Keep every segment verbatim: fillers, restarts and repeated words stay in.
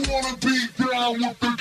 wanna be down with the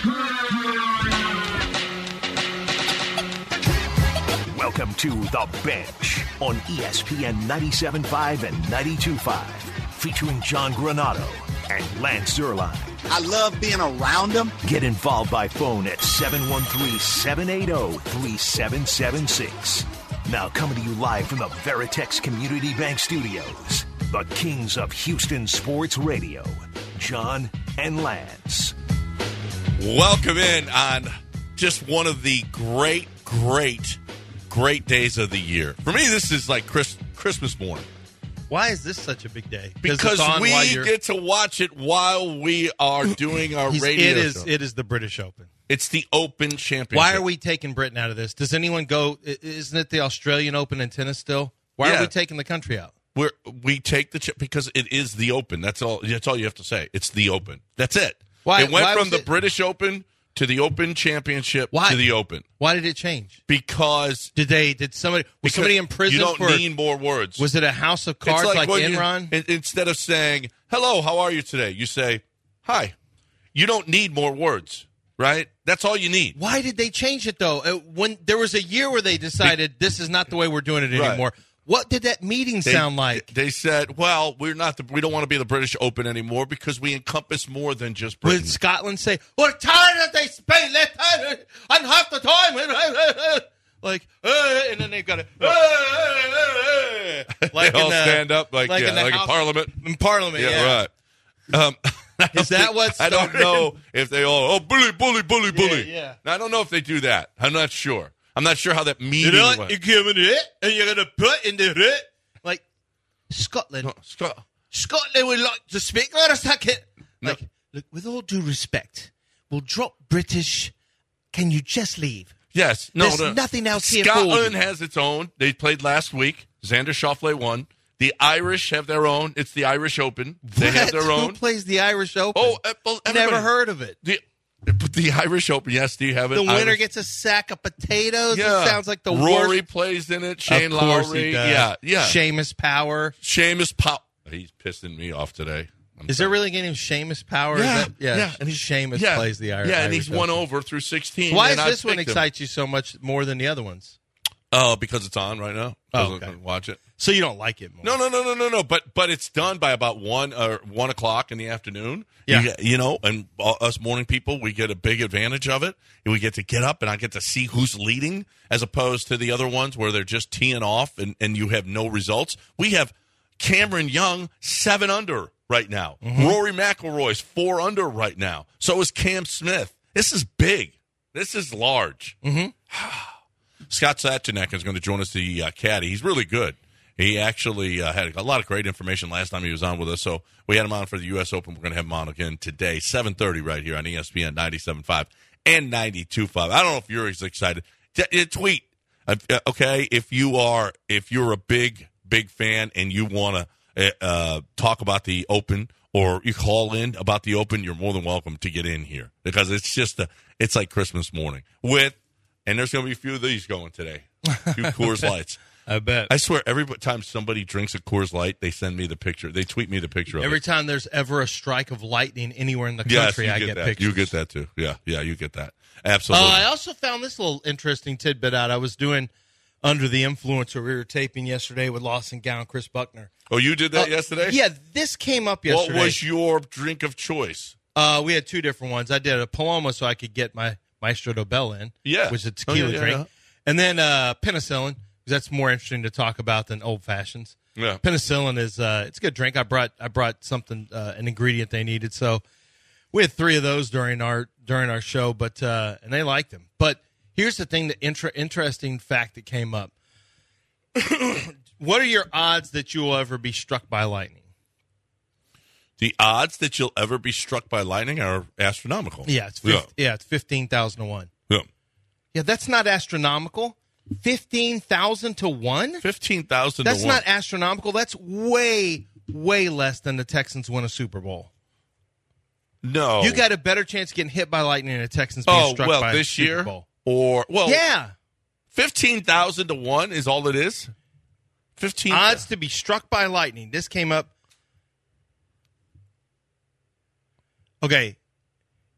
king. Welcome to The Bench on E S P N ninety-seven point five and ninety-two point five, featuring John Granado and Lance Zierlein. I love being around them. Get involved by phone at seven one three, seven eight zero, three seven seven six. Now coming to you live from the Veritex Community Bank Studios, the kings of Houston Sports Radio, John and Lance. Welcome in on just one of the great, great, great days of the year. For me, this is like Chris, Christmas morning. Why is this such a big day? Because we get to watch it while we are doing our radio it is, show. It is the British Open. It's the Open Championship. Why are we taking Britain out of this? Does anyone go? Isn't it the Australian Open in tennis still? Why Yeah. are we taking the country out? We're, we take the chip because it is the Open. That's all. That's all you have to say. It's the Open. That's it. Why- it went why from was the it- British Open to the Open Championship Why? to the Open Why did it change? because Did they? Did somebody? Was because somebody in prison You don't for? need more words. Was it a house of It's cards like, when you- Enron? in- instead of saying hello, how are you today? You say hi. You don't need more words, right? That's all you need. Why did they change it though? Uh, When there was a year where they decided this is not the way we're doing it Right. anymore. What did that meeting They- sound like? They said, "Well, we're not. The, we don't want to be the British Open anymore because we encompass more than just Britain." Would Scotland say, "We're tired of they Spain, let and half the time," like, uh, and then they got to, like they all in the- stand up like, like yeah, in the like House- in Parliament. in Parliament, yeah. Yeah, right. Um, I don't Is that think- what I don't started? know if they all oh bully, bully, bully, bully. yeah. Now, I don't know if they do that. I'm not sure. I'm not sure how that meeting You know what? went. You're giving it, and you're gonna put in the it, like Scotland. No, Scott- Scotland would like to speak. Let us take it. No. Like, look, with all due respect, we'll drop British. Can you just leave? Yes. No, There's no. nothing else here for Scotland you. has its own. They played last week. Xander Schauffele won. The Irish have their own. It's the Irish Open. They What? have their Who own. plays the Irish Open? Oh, uh, well, never everybody- heard of it. The, the Irish Open, yes. Do you have it? The winner Irish- gets a sack of potatoes. Yeah. It sounds like the Rory worst. plays in it. Shane of course Lowry. he does. Yeah, yeah. Seamus Power. Seamus Power. He's pissing me off today. I'm Is sorry. there really a game named Seamus Power? Yeah, Is that- yeah. yeah. And he's Seamus yeah, plays the Irish. Yeah, and he's Irish won Open. over through sixteen. Why and does I this one picked him. excite you so much more than the other ones? Oh, because it's on right now. Oh, Doesn't okay. Watch it. So you don't like it more? No, no, no, no, no, no. But but it's done by about one or one o'clock in the afternoon. Yeah. you, you know, and all, us morning people, we get a big advantage of it. And we get to get up, and I get to see who's leading, as opposed to the other ones where they're just teeing off, and, and you have no results. We have Cameron Young seven under right now. Mm-hmm. Rory McIlroy's four under right now. So is Cam Smith. This is big. This is large. Mm-hmm. Scott Satanek is going to join us, the uh, caddy. He's really good. He actually uh, had a lot of great information last time he was on with us, so we had him on for the U S Open. We're going to have him on again today, seven thirty right here on E S P N ninety-seven point five and ninety-two point five. I don't know if you're as excited. T- uh, tweet, uh, okay, if you are, if you're a big, big fan and you want to uh, talk about the Open or you call in about the Open, you're more than welcome to get in here because it's just a, it's like Christmas morning with. And there's going to be a few of these going today. A few Coors Lights. I bet. I swear, every time somebody drinks a Coors Light, they send me the picture. They tweet me the picture of Every it. time there's ever a strike of lightning anywhere in the Yes, country, you I get, get that. pictures. You get that, too. Yeah, yeah, you get that. Uh, Absolutely. I also found this little interesting tidbit out. I was doing Under the Influence, we were taping yesterday with Lawson Gown, Chris Buckner. oh, you did that Uh, yesterday? Yeah, this came up yesterday. What was your drink of choice? Uh, we had two different ones. I did a Paloma so I could get my Maestro Dobel in, Yeah. which is a Oh, tequila yeah, yeah, drink. yeah. And then uh, penicillin, because that's more interesting to talk about than old fashions. Yeah. Penicillin is uh, it's a good drink. I brought I brought something uh, an ingredient they needed, so we had three of those during our during our show, but uh, and they liked them. But here's the thing: the intra- interesting fact that came up. What are your odds that you will ever be struck by lightning? The odds that you'll ever be struck by lightning are astronomical. Yeah, it's fif- yeah. yeah, it's fifteen thousand to one. Yeah. Yeah, that's not astronomical. Fifteen thousand to one. fifteen thousand to That's one. not astronomical. That's way, way less than the Texans win a Super Bowl. No. You got a better chance of getting hit by lightning than the Texans being oh, struck well, by this a Super year? Bowl. Or, well, Yeah. fifteen thousand to one is all it is? fifteen Odds to be struck by lightning. This came up. Okay.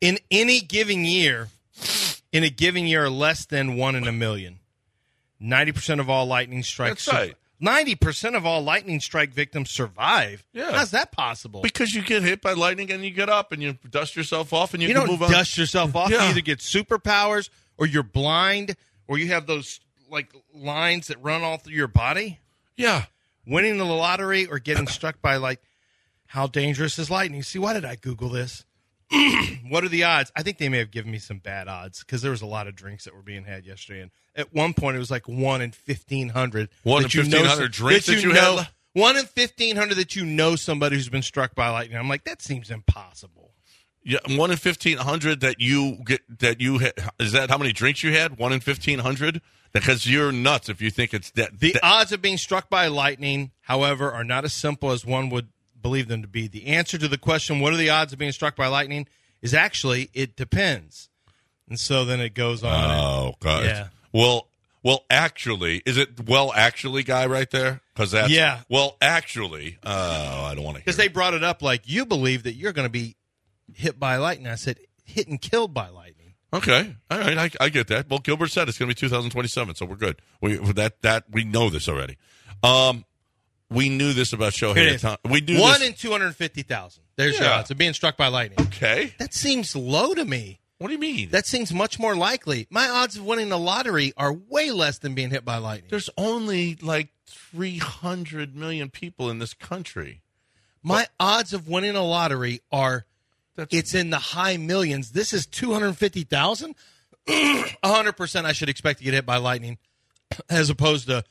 In any given year, in a given year, less than one in a million. ninety percent of all lightning strikes. That's right. ninety percent of all lightning strike victims survive. Yeah. How's that possible? Because you get hit by lightning and you get up and you dust yourself off and you, You can don't move on. dust yourself off. Yeah. You either get superpowers or you're blind or you have those like lines that run all through your body. Yeah. Winning the lottery or getting struck by like, how dangerous is lightning? See, why did I Google this? What are the odds? I think they may have given me some bad odds because there was a lot of drinks that were being had yesterday. And at one point, it was like one in fifteen hundred. One in that you know fifteen some- hundred drinks that you know, had? One in fifteen hundred that you know somebody who's been struck by lightning. I'm like, that seems impossible. Yeah, one in fifteen hundred that you get that you ha- is that how many drinks you had? One in fifteen hundred? Because you're nuts if you think it's that. The that- odds of being struck by lightning, however, are not as simple as one would believe them to be. The answer to the question, what are the odds of being struck by lightning, is actually, it depends. And so then it goes on. Oh, God. Yeah. Well, well, actually, is it well, actually, guy right there? Because that's Yeah. Well, actually, oh, I don't want to. Because they brought it up like, you believe that you're going to be hit by lightning. I said, hit and killed by lightning. Okay, all right, I, I get that. Well, Gilbert said it's going to be two thousand twenty-seven, so we're good. We that that we know this already. Um, we knew this about Here it Shohei is. Ohtani. We knew One this. in two hundred fifty thousand. There's your Yeah. odds of being struck by lightning. Okay, That seems low to me. what do you mean? That seems much more likely. My odds of winning the lottery are way less than being hit by lightning. There's only like three hundred million people in this country. My odds of winning a lottery are, That's it's in the high millions. This is two hundred fifty thousand. one hundred percent I should expect to get hit by lightning as opposed to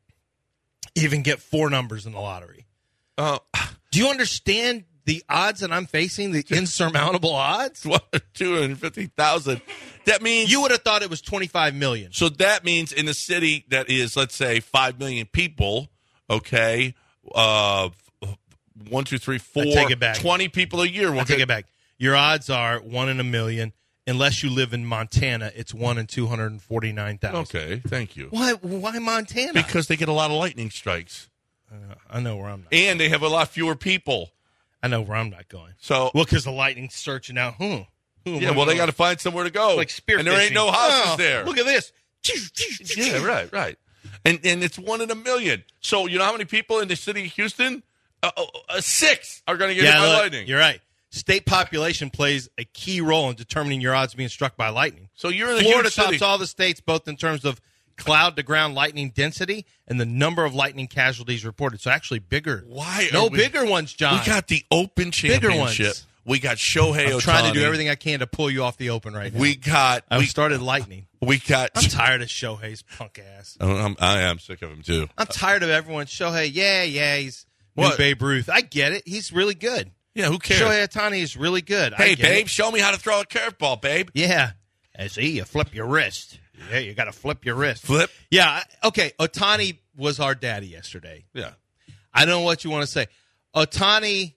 even get four numbers in the lottery. uh, Do you understand the odds that I'm facing, the insurmountable odds? two hundred fifty thousand. That means You would have thought it was twenty-five million. So that means in a city that is, let's say, five million people, okay, uh, one, two, three, four, take it back. twenty people a year. I'll take it back. Your odds are one in a million. Unless you live in Montana, it's one in two hundred forty-nine thousand. Okay, thank you. Why, why Montana? Because they get a lot of lightning strikes, Uh, I know where I'm not. and they have a lot fewer people. I know where I'm not going. So, Well, because the lightning's searching out. Hmm. Who am yeah, I well, they going? got to find somewhere to go. like spearfishing. And there ain't no houses Oh, there. Look at this. Yeah, right, right. And and it's one in a million. So you know how many people in the city of Houston? Uh, uh, uh, six are going to get Yeah, hit by look, lightning. you're right. State population plays a key role in determining your odds of being struck by lightning. So you're in a Florida huge city. tops all the states, both in terms of cloud-to-ground lightning density and the number of lightning casualties reported. So actually bigger. Why No are we- bigger ones, John. We got the Open Bigger Championship. ones. We got Shohei I'm Ohtani. trying to do everything I can to pull you off the open right now. We got. I've we, started lightning. we got. I'm tired of Shohei's punk ass. Oh, I'm, I am sick of him too. I'm tired of everyone. Shohei, yeah, yeah, he's new What? Babe Ruth. I get it. He's really good. Yeah, who cares? Shohei Ohtani is really good. I Hey, get babe, it. show me how to throw a curveball, babe. Yeah. I see. You flip your wrist. Yeah, you got to flip your wrist. Flip. Yeah. I- Okay. Ohtani was our daddy yesterday. Yeah. I don't know what you want to say. Ohtani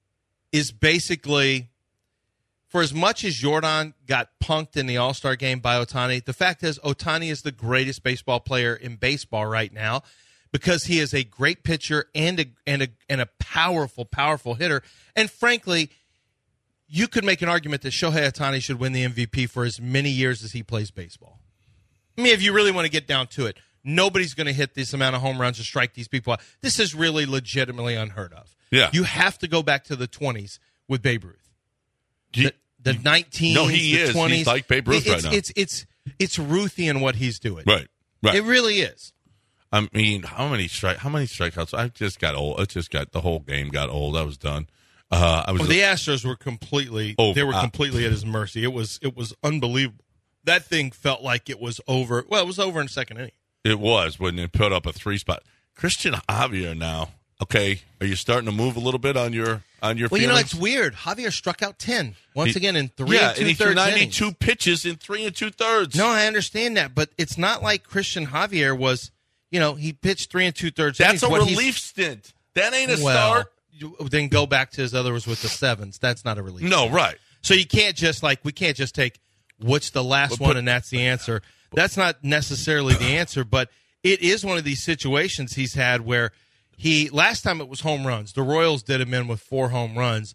is basically, for as much as Jordan got punked in the All-Star game by Ohtani, the fact is Ohtani is the greatest baseball player in baseball right now because he is a great pitcher and a and a and a powerful, powerful hitter. And frankly, you could make an argument that Shohei Ohtani should win the M V P for as many years as he plays baseball. I mean, if you really want to get down to it, nobody's going to hit this amount of home runs to strike these people out. This is really legitimately unheard of. Yeah. You have to go back to the twenties with Babe Ruth. He- The, the nineteens, No, he the is. He's twenties. like Babe Ruth it's, right now. It's, it's, it's Ruthian what he's doing. Right. Right. It really is. I mean, how many strike? How many strikeouts? I just got old. It just got the whole game got old. I was done. Uh, I was. Well, the Astros were completely Oh, they were uh, completely at his mercy. It was it was unbelievable. That thing felt like it was over. Well, it was over in the second inning. It was when they put up a three spot. Christian Javier now. Okay, are you starting to move a little bit on your on your? Well, you know, feelings? it's weird. Javier struck out ten once He- again in three yeah, and and two he threw thirds ninety-two innings. pitches in three and two thirds. No, I understand that, but it's not like Christian Javier was. You know, he pitched three and two thirds. that's innings. a What he's- relief stint. That ain't a Well, start. you- then go back to his other was with the sevens. That's not a relief. No, right. So you can't just like we can't just take what's the last But- one and that's the answer. That's not necessarily the answer, but it is one of these situations he's had where he last time it was home runs. The Royals did him in with four home runs.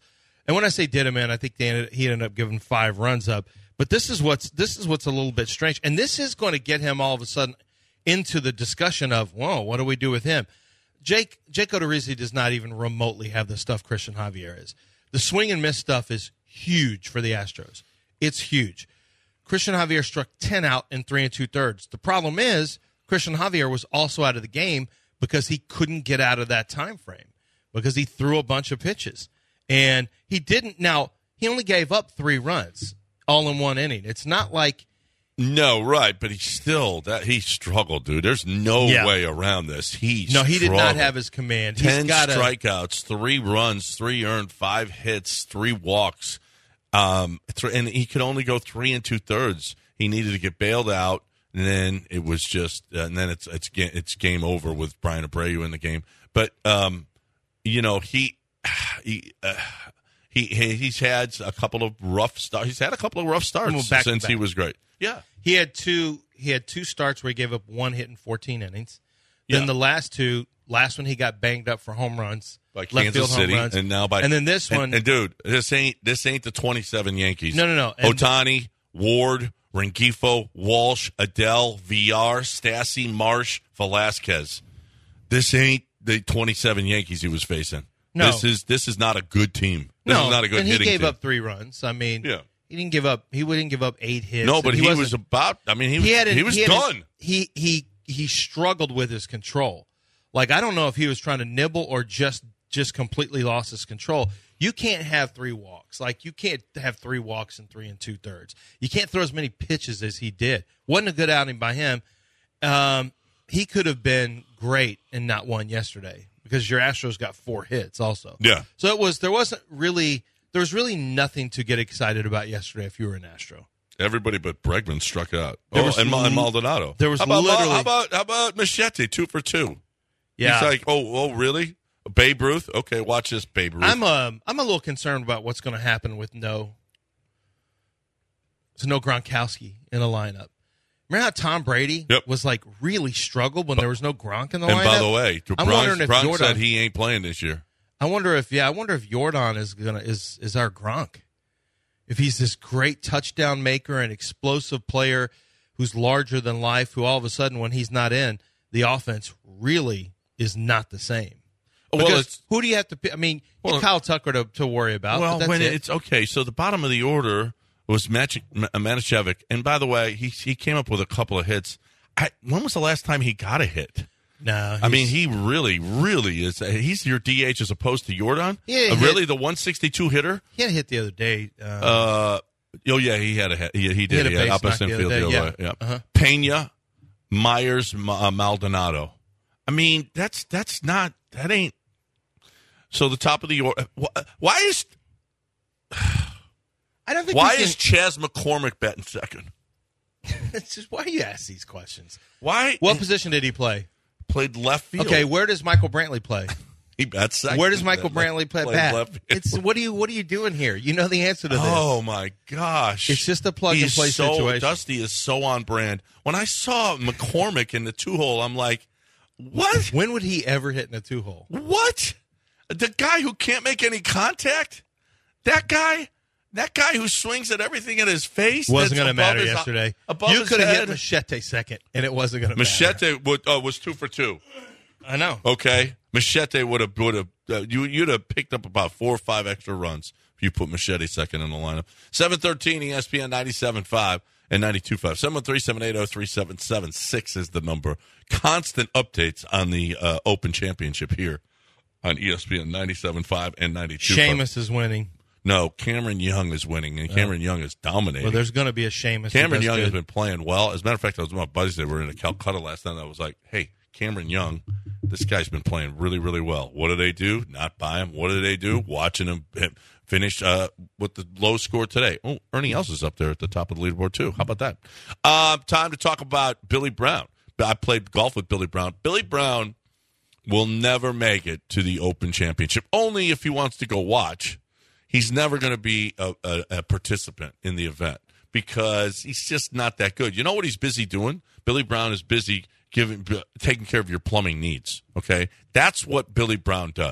And when I say did him in, I think they ended, he ended up giving five runs up. But this is what's this is what's a little bit strange, and this is going to get him all of a sudden into the discussion of, whoa, what do we do with him? Jake Jake Odorizzi does not even remotely have the stuff Christian Javier is. The swing and miss stuff is huge for the Astros. It's huge. Christian Javier struck ten out in three and two thirds. The problem is Christian Javier was also out of the game because he couldn't get out of that time frame because he threw a bunch of pitches. And he didn't. Now, he only gave up three runs all in one inning. It's not like. No, right, but he still that he struggled, dude. There's no Yeah. way around this. He No, he did not struggled. have his command. Ten He's got strikeouts, three runs, three earned, five hits, three walks. Um, th- and he could only go three and two thirds. He needed to get bailed out, and then it was just, uh, and then it's it's ga- it's game over with Brian Abreu in the game. But um, you know, he he. Uh, He, he he's had a couple of rough starts. He's had a couple of rough starts Well, back to since back. he was great. Yeah, He had two. He had two starts where he gave up one hit in fourteen innings. Then Yeah. the last two, last one he got banged up for home runs, by left Kansas field home City, runs, and now by and then this and, one. And dude, this ain't this ain't the twenty-seven Yankees. No, no, no. And- Ohtani, Ward, Rengifo, Walsh, Adele, V R, Stassi, Marsh, Velasquez. This ain't the twenty-seven Yankees he was facing. No. This is this is not a good team. This no, is not a good and he hitting gave team. up three runs. I mean, Yeah. he didn't give up. He wouldn't give up eight hits. No, and but he, wasn't- was about. I mean, he was he, had an- he was had an- done. he he he struggled with his control. Like, I don't know if he was trying to nibble or just just completely lost his control. You can't have three walks. Like, you can't have three walks in three and two thirds. You can't throw as many pitches as he did. Wasn't a good outing by him. Um, he could have been great and not won yesterday because your Astros got four hits also. Yeah. So it was there wasn't really there was really nothing to get excited about yesterday if you were an Astro. Everybody but Bregman struck out. There oh, was and, Ma- and li- Maldonado. there was how about, literally- how about how about Machete two for two? Yeah. He's like, oh, oh, really? Babe Ruth? Okay, watch this, Babe Ruth. I'm um I'm a little concerned about what's going to happen with no so no Gronkowski in the lineup. Remember how Tom Brady Yep. was like really struggled when there was no Gronk in the and lineup? by the way, I'm Gronk, wondering if Gronk Jordan, said he ain't playing this year. I wonder if yeah, I wonder if Jordan is gonna is is our Gronk. If he's this great touchdown maker and explosive player who's larger than life, who all of a sudden when he's not in, the offense really is not the same. Well, Because it's who do you have to? I mean, you Well, have Kyle Tucker to, to worry about. well but that's when it. it's okay. So the bottom of the order was Mach- Ma- Manischewicz, and by the way, he he came up with a couple of hits. I, when was the last time he got a hit? no, I mean, he really, really is. He's your D H as opposed to Jordan. Yeah, Uh, he really, the one sixty-two hitter. he had a hit the other day. Um, Uh, oh yeah, he had a hit. He, he did. hit a He had base up knock the infield other the day, other way. yeah. Yeah. Uh-huh. Pena, Myers, Ma- uh, Maldonado. I mean, that's that's not that ain't. So the top of the order. Why is I don't think. why we is can, Chas McCormick batting second? it's just why do you ask these questions? Why? What position did he play? Played left field? Okay, where does Michael Brantley play? he bats second. Where does Michael Brantley play? Played Bat? left field. It's what are you what are you doing here? You know the answer to this. Oh my gosh! It's just a plug and He's play so, situation. Dusty is so on brand. When I saw McCormick in the two hole, I'm like, what? When would he ever hit in a two hole? What? The guy who can't make any contact? That guy? That guy who swings at everything in his face? Wasn't that's going to above matter his- yesterday. Above You his could have hit head? Machete second, and it wasn't going to matter. Machete would, uh, was two for two. I know. Okay, Machete would have would have uh, you you'd have picked up about four or five extra runs if you put Machete second in the lineup. seven thirteen E S P N ninety-seven point five and ninety-two point five. seven one three, seven eight zero, three seven seven six is the number. Constant updates on the uh, Open Championship here on E S P N ninety-seven point five and ninety-two point five. Seamus is winning. No, Cameron Young is winning, and Cameron Young is dominating. Well, there's going to be a Seamus. Cameron who does Young has good. been playing well. As a matter of fact, I was with my buddies. They were in a Calcutta last night. And I was like, hey, Cameron Young, this guy's been playing really, really well. What do they do? Not buy him. What do they do? Watching him finish uh, with the low score today. Oh, Ernie Els is up there at the top of the leaderboard, too. How about that? Uh, time to talk about Billy Brown. I played golf with Billy Brown. Billy Brown will never make it to the Open Championship, only if he wants to go watch. He's never going to be a, a, a participant in the event because he's just not that good. You know what he's busy doing? Billy Brown is busy giving, taking care of your plumbing needs, okay? That's what Billy Brown does.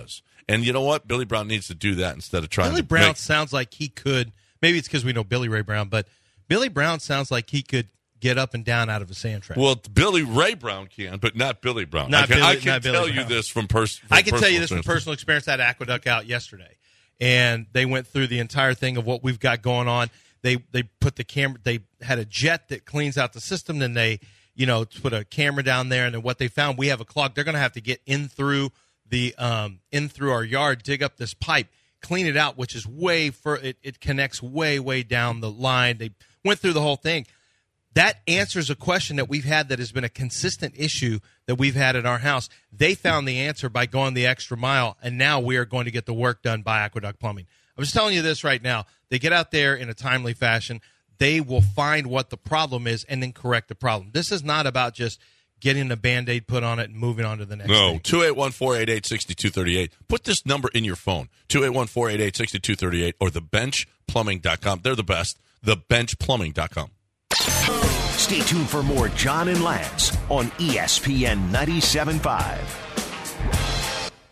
And you know what? Billy Brown needs to do that instead of trying Billy to Brown make, sounds like he could. Maybe it's because we know Billy Ray Brown, but Billy Brown sounds like he could get up and down out of a sand trap. Well, Billy Ray Brown can, but not Billy Brown. Not I can, Billy- I can not Billy tell you Brown. this from, pers- from I can tell you this personal from personal experience. I had Aqueduct out yesterday, and they went through the entire thing of what we've got going on. They they put the camera. They had a jet that cleans out the system. Then they, you know, put a camera down there, and then what they found, we have a clog. They're going to have to get in through the um in through our yard, dig up this pipe, clean it out, which is way for it. It connects way way down the line. They went through the whole thing. That answers a question that we've had that has been a consistent issue that we've had at our house. They found the answer by going the extra mile, and now we are going to get the work done by Aqueduct Plumbing. I'm just telling you this right now. They get out there in a timely fashion. They will find what the problem is and then correct the problem. This is not about just getting a Band-Aid put on it and moving on to the next No, thing. two eight one, four eight eight, six two three eight. Put this number in your phone, two eight one, four eight eight, six two three eight or the bench plumbing dot com. They're the best, the bench plumbing dot com. Stay tuned for more John and Lance on E S P N ninety-seven point five.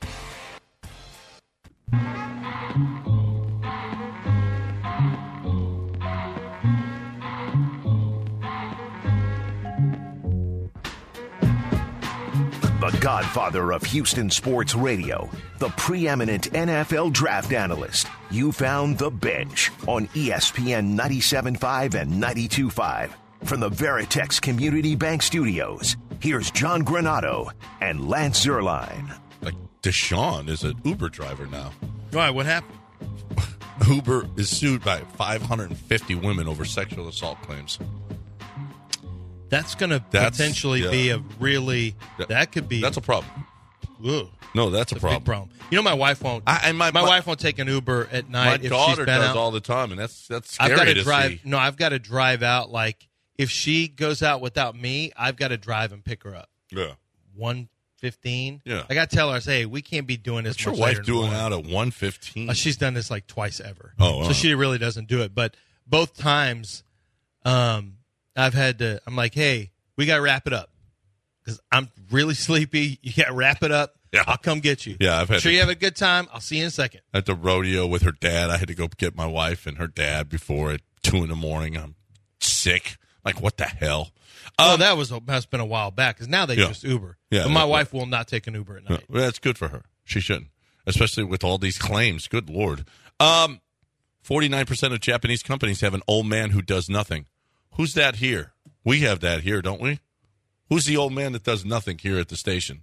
The godfather of Houston sports radio, the preeminent N F L draft analyst. You found The Bench on E S P N ninety-seven point five and ninety-two point five. From the Veritex Community Bank Studios, here's John Granato and Lance Zierlein. Like Deshaun is an Uber driver now. Why? What happened? Uber is sued by five hundred fifty women over sexual assault claims. That's going to That's- potentially yeah. be a really That- that could be That's a problem. ugh, No, that's a a problem. big problem. You know, my wife won't. I- and my- my, my- wife won't take an Uber at My night if daughter she's been does out. all the time, and that's that's scary I've got to to drive. see. No, I've got to drive out. Like if she goes out without me, I've got to drive and pick her up. Yeah. One fifteen. Yeah. I got to tell her, I say, hey, we can't be doing this. What's your much later wife in the doing morning. out at one fifteen? Uh, she's done this like twice ever. Oh, wow. So she really doesn't do it. But both times, um, I've had to. I'm like, hey, we got to wrap it up because I'm really sleepy. You got to wrap it up. Yeah. I'll come get you. Yeah, I've had Sure, to- you have a good time. I'll see you in a second. At the rodeo with her dad, I had to go get my wife and her dad before at two in the morning. I'm sick. Like, what the hell? Oh, Um, that was a, that's been a while back because now they Yeah. just Uber. Yeah, but my that- wife will not take an Uber at No, night. well, that's good for her. She shouldn't, especially with all these claims. Good Lord. Um, forty-nine percent of Japanese companies have an old man who does nothing. Who's that here? We have that here, don't we? Who's the old man that does nothing here at the station?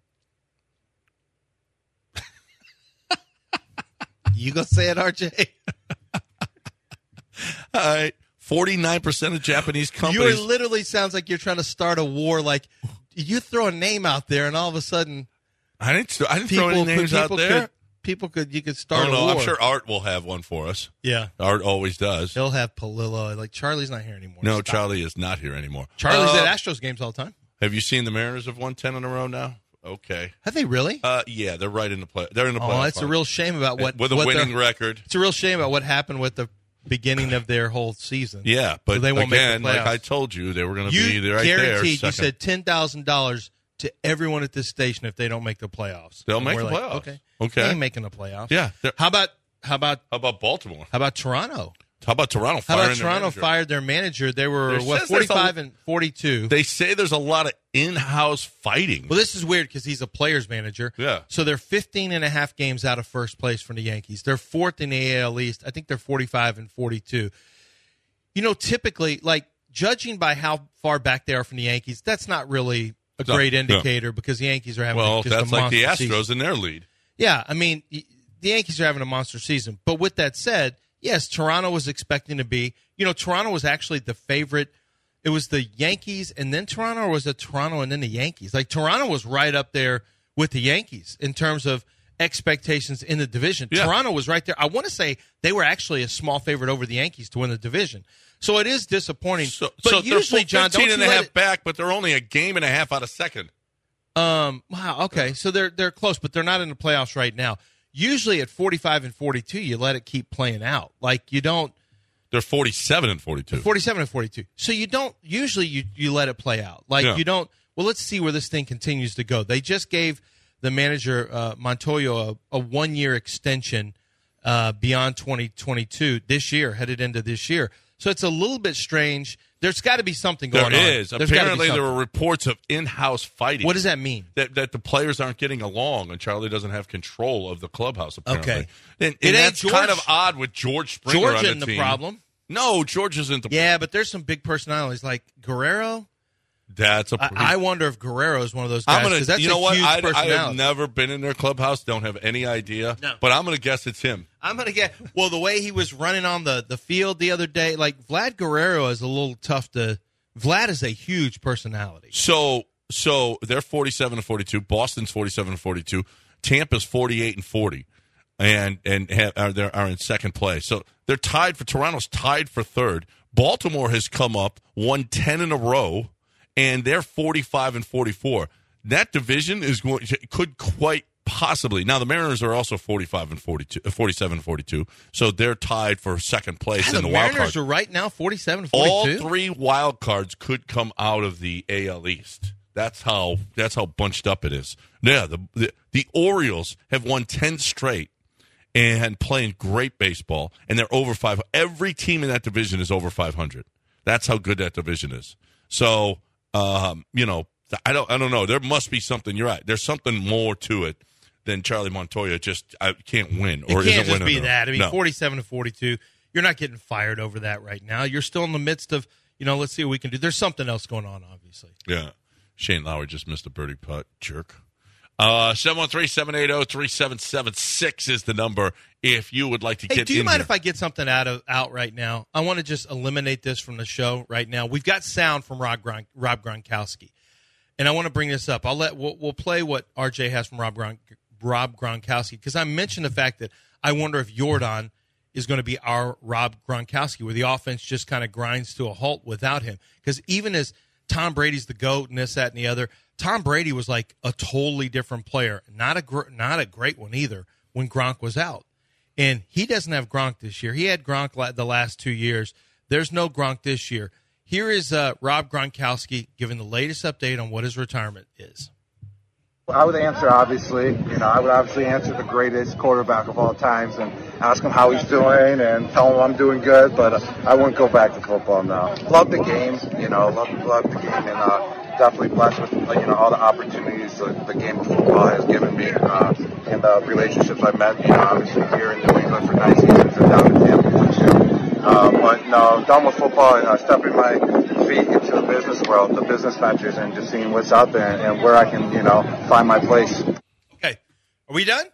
You gonna say it, R J? All right. forty-nine percent of Japanese You companies. are literally sounds like you're trying to start a war. Like you throw a name out there, and all of a sudden, I didn't, I didn't people throw any names could, out people there. Could, people could you could I start don't know. a war. I'm sure Art will have one for us. Yeah, Art always does. he'll have Palillo. Like Charlie's not here anymore. No, Stop. Charlie is not here anymore. Charlie's Uh, at Astros games all the time. Have you seen the Mariners have won ten in a row now? Okay. Have they really? Uh, yeah, they're right in the play. They're in the Oh, playoff it's a hunt. real shame about what with a what winning their- record. It's a real shame about what happened with the beginning of their whole season. Yeah, but So they won't make the again, like playoffs. I told you, they were going to You be right there. guaranteed. You second. said ten thousand dollars to everyone at this station if they don't make the playoffs. They'll And make we're the like, playoffs. Okay, Okay. they ain't making the playoffs. Yeah, they're- How about how about How about Baltimore? how about Toronto? How about Toronto? How firing about their Toronto manager? fired their manager? They were There what says there's a- forty-five and forty-two. They say there's a lot of in-house fighting. Well, this is weird because he's a player's manager. Yeah. So they're fifteen and a half games out of first place from the Yankees. They're fourth in the A L East. I think they're forty-five and forty-two. You know, typically, like, judging by how far back they are from the Yankees, that's not really a No, great no. indicator because the Yankees are having well, just that's a like the monster Astros season. in their lead. Yeah, I mean, y- the Yankees are having a monster season. But with that said, yes, Toronto was expecting to be, you know, Toronto was actually the favorite. It was the Yankees and then Toronto, or was it Toronto and then the Yankees? Like, Toronto was right up there with the Yankees in terms of expectations in the division. Yeah. Toronto was right there. I want to say they were actually a small favorite over the Yankees to win the division. So it is disappointing. So, but so usually, they're John, fifteen don't and you a let half it- back, but they're only a game and a half out of second. Um. Wow. Okay. So they're they're close, but they're not in the playoffs right now. Usually at forty-five and forty-two, you let it keep playing out. Like you don't They're forty-seven and forty-two. forty-seven and forty-two. So you don't usually you you let it play out. Like Yeah. you don't. Well, let's see where this thing continues to go. They just gave the manager, uh, Montoya, a, a one-year extension uh, beyond twenty twenty-two this year, headed into this year. So it's a little bit strange. There's got to be something going there on. There is. There's Apparently, there are reports of in-house fighting. What does that mean? That that the players aren't getting along, and Charlie doesn't have control of the clubhouse, apparently. Okay. And, and It ain't that's George. kind of odd with George Springer George on the isn't the team. problem. No, George isn't the problem. Yeah, but there's some big personalities like Guerrero. That's a. I, I wonder if Guerrero is one of those guys. I'm gonna. 'cause that's You know a what? huge I, I personality. have never been in their clubhouse. Don't have any idea. No. But I'm going to guess it's him. I'm gonna get. Well, the way he was running on the, the field the other day, like Vlad Guerrero is a little tough to. Vlad is a huge personality. So so they're forty-seven and forty-two. Boston's forty-seven and forty-two. Tampa's forty-eight and forty, and and have, are they are in second place. So they're tied for. Toronto's tied for third. Baltimore has come up, won ten in a row, and they're forty-five and forty-four. That division is going could quite possibly. Now the Mariners are also forty-five and forty-two, forty-seven and forty-two. So they're tied for second place God, in the, the wild Mariners card. are right now forty-seven All forty-two. three wild cards could come out of the A L East. That's how that's how bunched up it is. Yeah, the the, the Orioles have won ten straight and playing great baseball, and they're over five. Every team in that division is over five hundred. That's how good that division is. So, um, you know, I don't I don't know. There must be something. You're right. There's something more to it than Charlie Montoya just I can't win or it can't isn't just winning. be or- that. I mean, no. forty-seven to forty-two. You're not getting fired over that right now. You're still in the midst of, you know, let's see what we can do. There's something else going on, obviously. Yeah. Shane Lowry just missed a birdie putt. Jerk. Uh, seven one three, seven eight zero, three seven seven six is the number if you would like to Hey, get do you in mind here. if I get something out of out right now? I want to just eliminate this from the show right now. We've got sound from Rob, Gron- Rob Gronkowski, and I want to bring this up. I'll let we'll, we'll play what R J has from Rob Gron- Rob Gronkowski because I mentioned the fact that I wonder if Jordan is going to be our Rob Gronkowski, where the offense just kind of grinds to a halt without him. Because even as Tom Brady's the GOAT and this, that, and the other, Tom Brady was like a totally different player. Not a gr- not a great one either when Gronk was out. And he doesn't have Gronk this year. He had Gronk la- the last two years. There's no Gronk this year. Here is uh, Rob Gronkowski giving the latest update on what his retirement is. I would answer, obviously, you know, I would obviously answer the greatest quarterback of all times and ask him how he's doing and tell him I'm doing good, but uh, I wouldn't go back to football now. Love the game, you know, love, love the game, and uh, definitely blessed with, uh, you know, all the opportunities the, the game of football has given me uh, and the relationships I've met, you know, obviously here in New England for nine seasons and down in Tampa for two. Uh, but no, I'm done with football and uh, stepping my feet into the business world, the business ventures, and just seeing what's out there and, and where I can, you know, find my place. Okay. Are we done?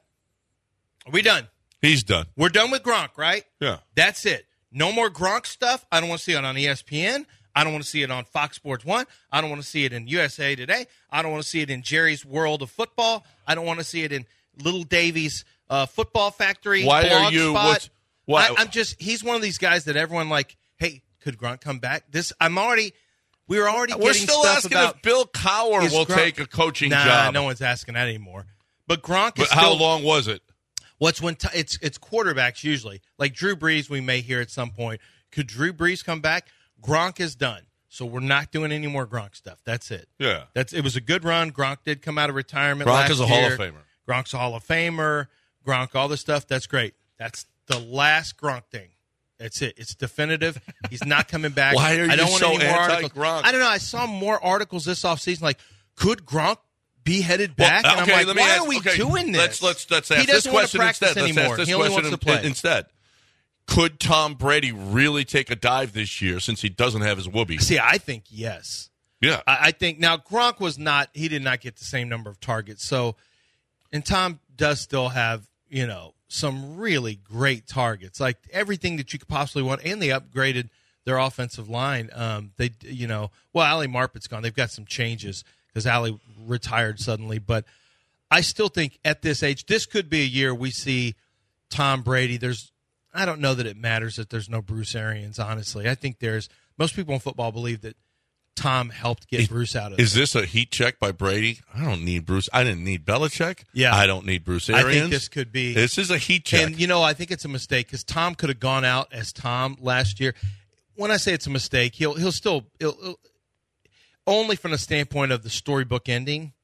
Are we done? He's done. We're done with Gronk, right? Yeah. That's it. No more Gronk stuff. I don't want to see it on E S P N. I don't want to see it on Fox Sports one. I don't want to see it in U S A Today. I don't want to see it in Jerry's World of Football. I don't want to see it in Little Davy's uh, Football Factory. Why blog are you? spot. What's, why? I, I'm just. He's one of these guys that everyone like. Hey, could Gronk come back? This. I'm already. We were already. We're getting still stuff asking about, if Bill Cowher is will Gronk- take a coaching nah, job. no one's asking that anymore. But Gronk But is how still, long was it? What's when t- it's it's quarterbacks usually like Drew Brees. We may hear at some point. Could Drew Brees come back? Gronk is done, so we're not doing any more Gronk stuff. That's it. Yeah. That's it. Was a good run. Gronk did come out of retirement. Gronk last is a Hall year. of Famer. Gronk's a Hall of Famer. Gronk, all this stuff. That's great. That's the last Gronk thing. That's it. It's definitive. He's not coming back. Why are I don't you want so any more articles. anti-Gronk? I don't know. I saw more articles this offseason like, could Gronk be headed back? Well, and okay, I'm like, let me why ask, are we okay, doing this? Let's let's let's ask he this doesn't want to question practice instead. Let's anymore. ask this He only question wants to play. instead. Could Tom Brady really take a dive this year since he doesn't have his whoopee? See, I think yes. Yeah. I, I think now Gronk was not. He did not get the same number of targets. So, and Tom does still have you know some really great targets, like everything that you could possibly want, and they upgraded their offensive line. Um, they you know well, Ali Marpet's gone. They've got some changes because Ali retired suddenly, but I still think at this age, this could be a year we see Tom Brady. There's I don't know that it matters that there's no Bruce Arians, honestly. I think there's most people in football believe that Tom helped get Is- Bruce out of Is it. this a heat check by Brady? I don't need Bruce. I didn't need Belichick. Yeah. I don't need Bruce I Arians. think this could be. This is a heat check. And, you know, I think it's a mistake because Tom could have gone out as Tom last year. When I say it's a mistake, he'll he'll still he'll, he'll- only from the standpoint of the storybook ending.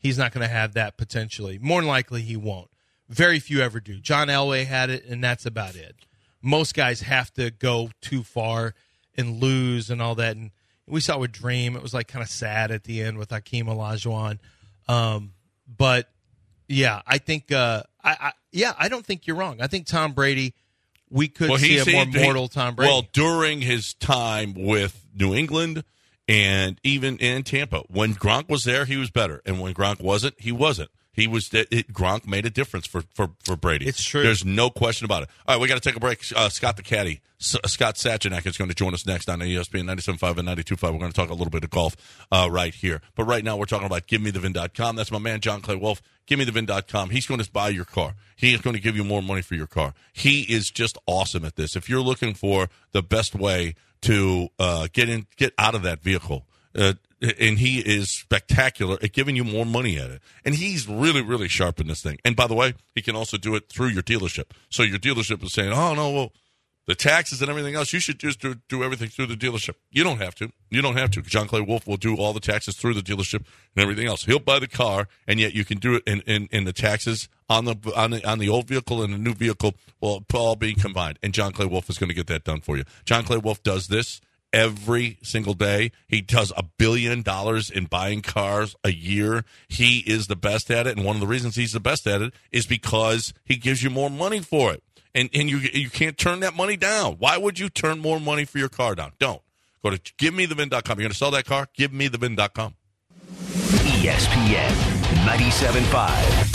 he's not going to have that potentially. More than likely, he won't. Very few ever do. John Elway had it, and that's about it. Most guys have to go too far and lose and all that. And we saw with Dream, it was like kind of sad at the end with Hakeem Olajuwon. Um, but yeah, I think, uh, I, I yeah, I don't think you're wrong. I think Tom Brady, we could well, see a more he, mortal Tom Brady. Well, during his time with New England and even in Tampa, when Gronk was there, he was better, and when Gronk wasn't, he wasn't. He was it, Gronk made a difference for, for, for Brady. It's true. There's no question about it. All right, we got to take a break. Uh, Scott the Caddy, S- Scott Satchanak is going to join us next on E S P N ninety-seven point five and ninety-two point five. We're going to talk a little bit of golf uh, right here. But right now we're talking about give me the vin dot com. That's my man John Clay Wolf. give me the vin dot com. He's going to buy your car. He is going to give you more money for your car. He is just awesome at this. If you're looking for the best way to uh, get in, get out of that vehicle, uh, and he is spectacular at giving you more money at it. And he's really, really sharp in this thing. And by the way, he can also do it through your dealership. So your dealership is saying, oh, no, well, the taxes and everything else, you should just do, do everything through the dealership. You don't have to. You don't have to. John Clay Wolf will do all the taxes through the dealership and everything else. He'll buy the car, and yet you can do it in, in, in the taxes on the on the on the old vehicle and the new vehicle will all be combined. And John Clay Wolf is going to get that done for you. John Clay Wolf does this every single day. He does a billion dollars in buying cars a year. He is the best at it, and one of the reasons he's the best at it is because he gives you more money for it. And and you you can't turn that money down. Why would you turn more money for your car down? Don't. Go to give me the vin dot com. You're going to sell that car? give me the vin dot com. E S P N ninety-seven point five.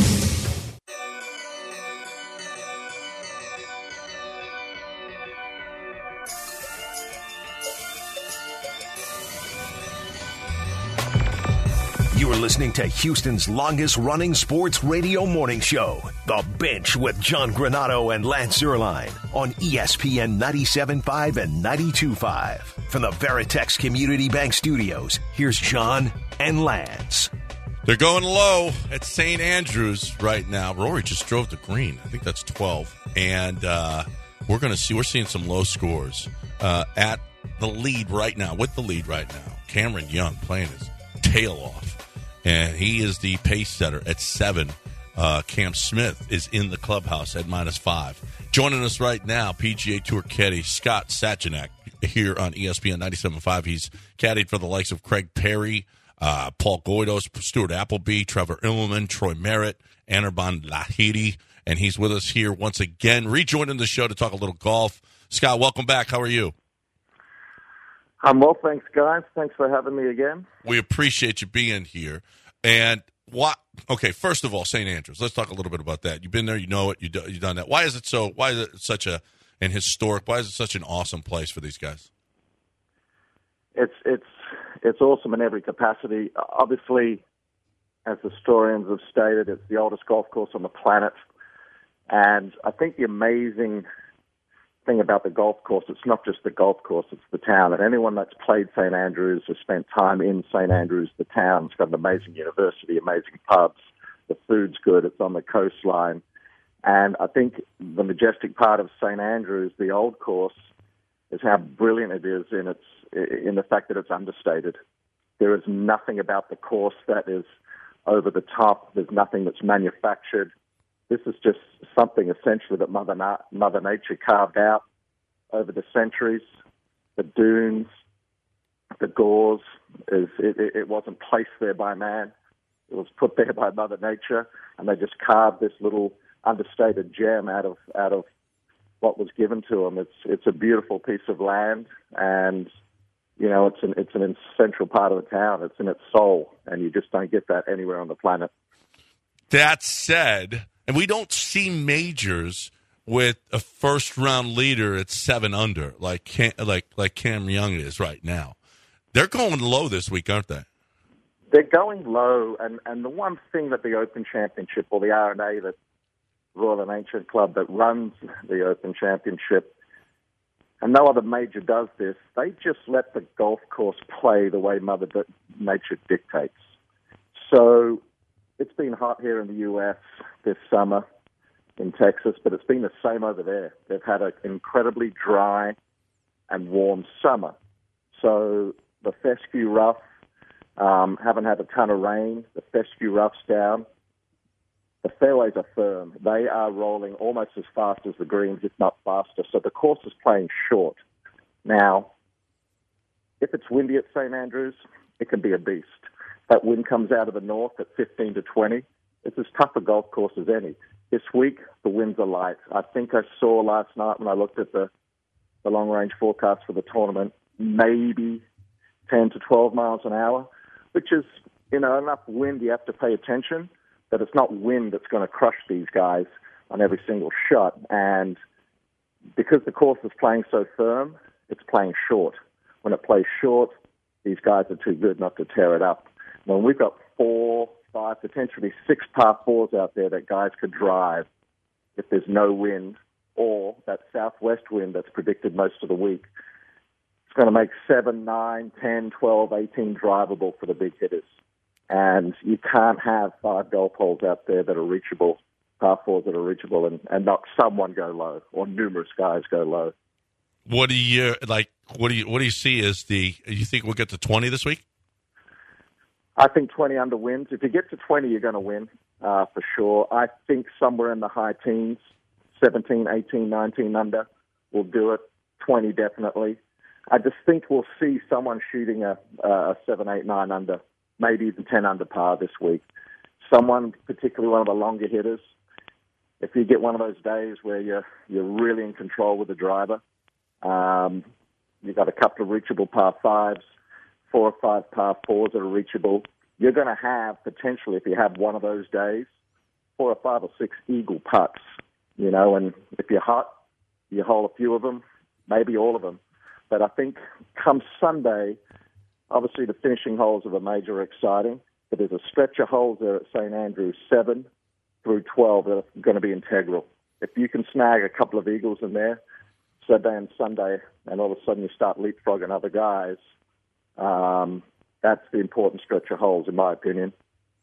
You are listening to Houston's longest-running sports radio morning show, The Bench with John Granado and Lance Zierlein on E S P N ninety-seven point five and ninety-two point five. From the Veritex Community Bank Studios, here's John and Lance. They're going low at Saint Andrews right now. Rory just drove the green. I think that's twelve. And uh, we're going to see, we're seeing some low scores uh, at the lead right now, with the lead right now. Cameron Young playing his tail off. And he is the pace setter at seven. Uh, Cam Smith is in the clubhouse at minus five. Joining us right now, P G A Tour caddy Scott Satchanak here on E S P N ninety-seven point five. He's caddied for the likes of Craig Perry, uh, Paul Goydos, Stuart Appleby, Trevor Immelman, Troy Merritt, Anirban Lahiri, and he's with us here once again, rejoining the show to talk a little golf. Scott, welcome back. How are you? I'm well, thanks, guys. Thanks for having me again. We appreciate you being here. And what? Okay, first of all, Saint Andrews. Let's talk a little bit about that. You've been there, you know it, you do, you've done that. Why is it so? Why is it such a an historic? Why is it such an awesome place for these guys? It's it's it's awesome in every capacity. Obviously, as historians have stated, it's the oldest golf course on the planet, and I think the amazing thing about the golf course, it's not just the golf course, it's the town. And anyone that's played Saint Andrews or spent time in Saint Andrews, the town, it's got an amazing university, amazing pubs, the food's good, it's on the coastline. And I think the majestic part of Saint Andrews, the old course, is how brilliant it is in its in the fact that it's understated. There is nothing about the course that is over the top. There's nothing that's manufactured. This is just something essentially that Mother, Na- Mother Nature carved out over the centuries. The dunes, the gores, is, it, it wasn't placed there by man. It was put there by Mother Nature, and they just carved this little understated gem out of out of what was given to them. It's it's a beautiful piece of land, and you know it's an it's an essential part of the town. It's in its soul, and you just don't get that anywhere on the planet. That said. And we don't see majors with a first-round leader at seven under, like Cam, like like Cam Young is right now. They're going low this week, aren't they? They're going low, and, and the one thing that the Open Championship, or the R and A, that Royal and Ancient Club that runs the Open Championship, and no other major does this, they just let the golf course play the way Mother Nature dictates. So it's been hot here in the U S this summer in Texas, but it's been the same over there. They've had an incredibly dry and warm summer. So the fescue rough, Um, haven't had a ton of rain. The fescue rough's down. The fairways are firm. They are rolling almost as fast as the greens, if not faster. So the course is playing short. Now, if it's windy at Saint Andrews, it can be a beast. That wind comes out of the north at fifteen to twenty. It's as tough a golf course as any. This week, the winds are light. I think I saw last night when I looked at the, the long-range forecast for the tournament, maybe ten to twelve miles an hour, which is, you know, enough wind you have to pay attention, but it's not wind that's going to crush these guys on every single shot. And because the course is playing so firm, it's playing short. When it plays short, these guys are too good not to tear it up. When we've got four, five, potentially six par fours out there that guys could drive if there's no wind, or that southwest wind that's predicted most of the week, it's going to make seven, nine, ten, twelve, eighteen drivable for the big hitters. And you can't have five golf holes out there that are reachable, par fours that are reachable, and, and not someone go low or numerous guys go low. What do you like? What do you what do you see as the? You think we'll get to twenty this week? I think twenty under wins. If you get to twenty, you're going to win uh, for sure. I think somewhere in the high teens, seventeen, eighteen, nineteen under will do it. twenty definitely. I just think we'll see someone shooting a, a seven, eight, nine under, maybe even ten under par this week. Someone, particularly one of the longer hitters. If you get one of those days where you're you're really in control with the driver, um, you've got a couple of reachable par fives, four or five par fours that are reachable. You're going to have, potentially, if you have one of those days, four or five or six eagle putts, you know, and if you're hot, you hole a few of them, maybe all of them. But I think come Sunday, obviously the finishing holes of a major are exciting, but there's a stretch of holes there at Saint Andrews, seven through twelve, that are going to be integral. If you can snag a couple of eagles in there, Saturday and Sunday, and all of a sudden you start leapfrogging other guys, Um, that's the important stretch of holes, in my opinion.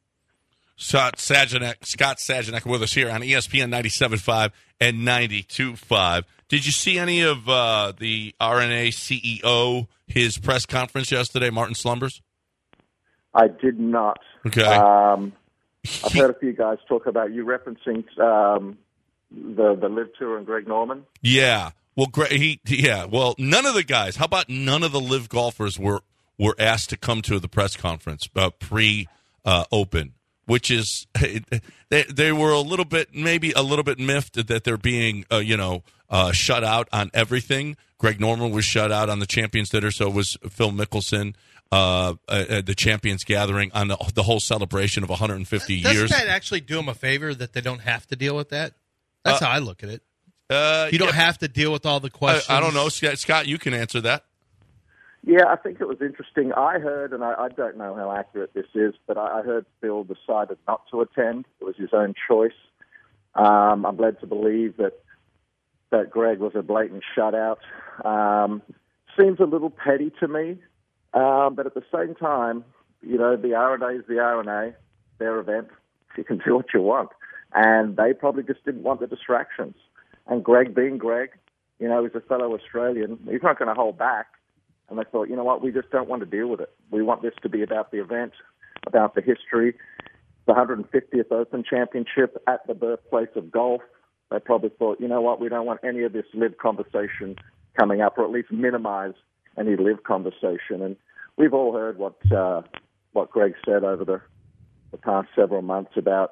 Scott Sagenek, Scott Sagenek with us here on E S P N ninety-seven point five and ninety-two point five. Did you see any of uh, the R N A C E O, his press conference yesterday, Martin Slumbers? I did not. Okay. Um, I've heard a few guys talk about you referencing um, the the Live Tour and Greg Norman. Yeah. Well, Greg, he yeah. Well, none of the guys. How about none of the Live golfers were were asked to come to the press conference uh, pre uh, Open, which is they they were a little bit maybe a little bit miffed that they're being uh, you know uh, shut out on everything. Greg Norman was shut out on the Champions Dinner, so was Phil Mickelson. Uh, uh, the Champions Gathering on the, the whole celebration of one hundred fifty Doesn't years. Doesn't that actually do them a favor that they don't have to deal with that? That's Uh, how I look at it. Uh, You don't yeah, have to deal with all the questions. I, I don't know, Scott. Scott, you can answer that. Yeah, I think it was interesting. I heard, and I, I don't know how accurate this is, but I, I heard Phil decided not to attend. It was his own choice. Um, I'm led to believe that that Greg was a blatant shutout. Um, seems a little petty to me, um, but at the same time, you know, the R N A is the R N A, their event. You can do what you want. And they probably just didn't want the distractions. And Greg being Greg, you know, he's a fellow Australian. He's not going to hold back. And they thought, you know what, we just don't want to deal with it. We want this to be about the event, about the history, the one hundred fiftieth Open Championship at the birthplace of golf. They probably thought, you know what, we don't want any of this live conversation coming up, or at least minimize any live conversation. And we've all heard what uh, what Greg said over the, the past several months about